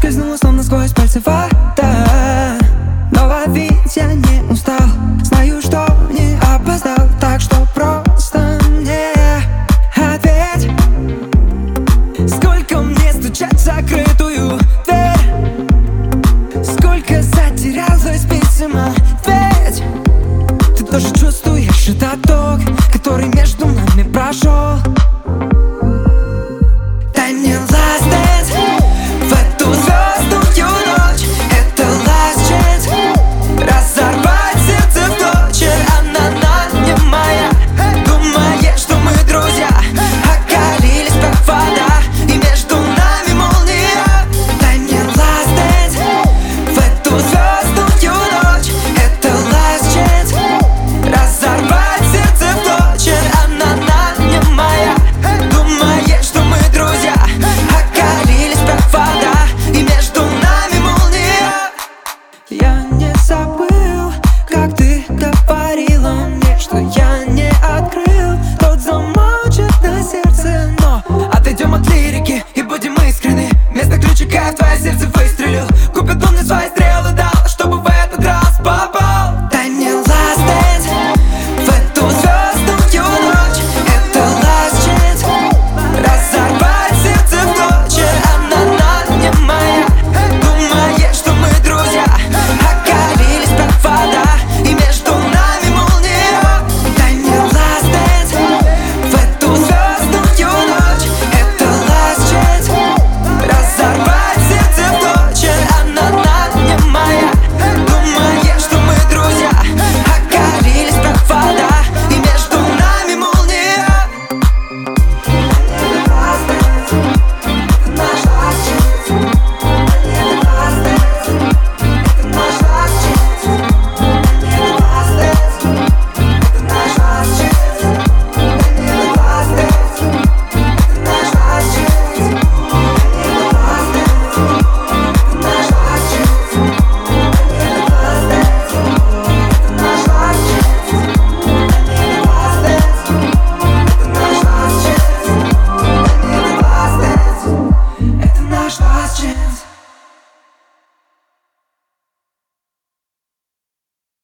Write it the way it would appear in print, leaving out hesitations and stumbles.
скользнула словно сквозь пальцы вода. Но ловить я не устал, знаю, что не опоздал, так что просто мне ответь. Сколько мне стучать в закрытую дверь, сколько затерялось письма, ведь ты тоже чувствуешь этот ток, который между нами прошел. Дай мне last dance в эту звездную ночь. Это last chance разорвать сердце в клочья. Она не моя. Думаешь, что мы друзья, окалились как вода, и между нами молния. Дай мне last dance в эту звездную ночь. Это last chance разорвать сердце в клочья. Она не моя. Думаешь, что мы друзья, окалились как вода, и между нами молния. Я не забыл, как ты говорила мне, что я не открыл тот замочек на сердце. Но отойдем от лирики и будем искренны. Вместо ключика в твое сердце